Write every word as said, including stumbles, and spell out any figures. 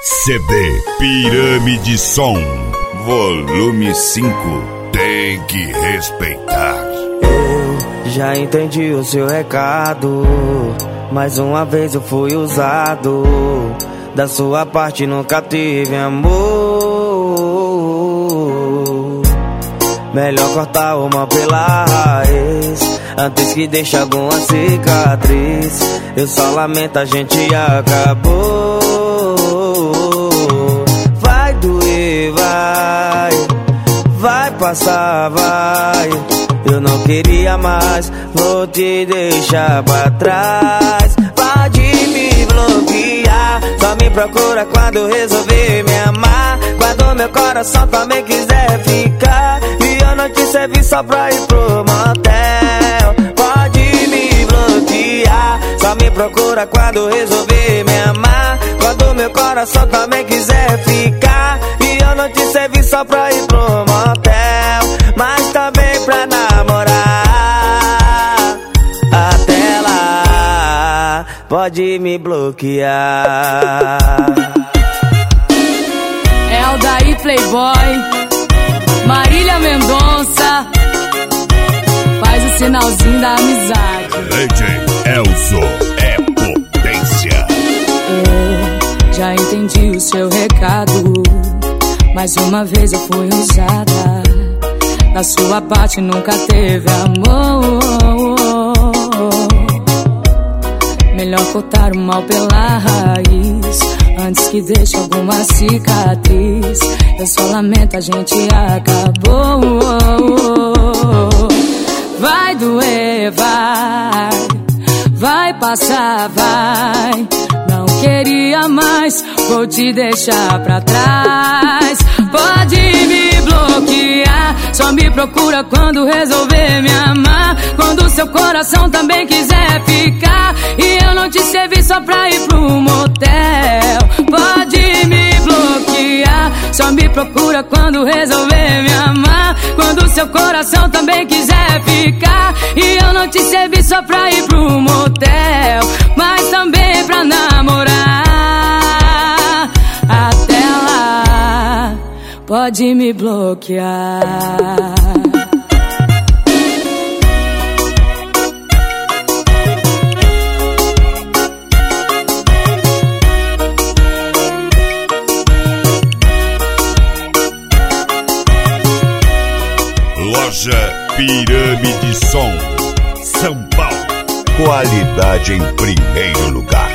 C D Pirâmide Som, volume cinco, tem que respeitar. Eu já entendi o seu recado, mais uma vez eu fui usado. Da sua parte nunca tive amor. Melhor cortar o mal pela raiz, antes que deixe alguma cicatriz. Eu só lamento, a gente acabou. Vai doer, vai, vai passar, vai. Eu não queria mais, vou te deixar pra trás. Pode me bloquear, só me procura quando resolver me amar. Quando meu coração também quiser ficar, e eu não te servi só pra ir pro motel. Pode me bloquear, só me procura quando resolver me amar. Quando meu coração também quiser ficar, e eu não te servi só pra ir pro motel, mas também pra namorar. Até lá, pode me bloquear. É o daí Playboy, Marília Mendonça, faz o sinalzinho da amizade. D J Elzo é potência. Eu já entendi o seu recado, mais uma vez eu fui usada. Da sua parte nunca teve amor. Melhor cortar o mal pela raiz, antes que deixe alguma cicatriz. Eu só lamento, a gente acabou. Vai doer, vai, vai passar, vai. Não queria mais, vou te deixar pra trás. Pode me bloquear, só me procura quando resolver me amar. Quando seu coração também quiser ficar, e eu não te servi só pra ir pro motel. Pode me bloquear, só me procura quando resolver me amar. Quando seu coração também quiser ficar, e eu não te servi só pra ir pro motel, mas também pra namorar. Até lá, pode me bloquear. Loja Pirâmide Som, São Paulo. Qualidade em primeiro lugar.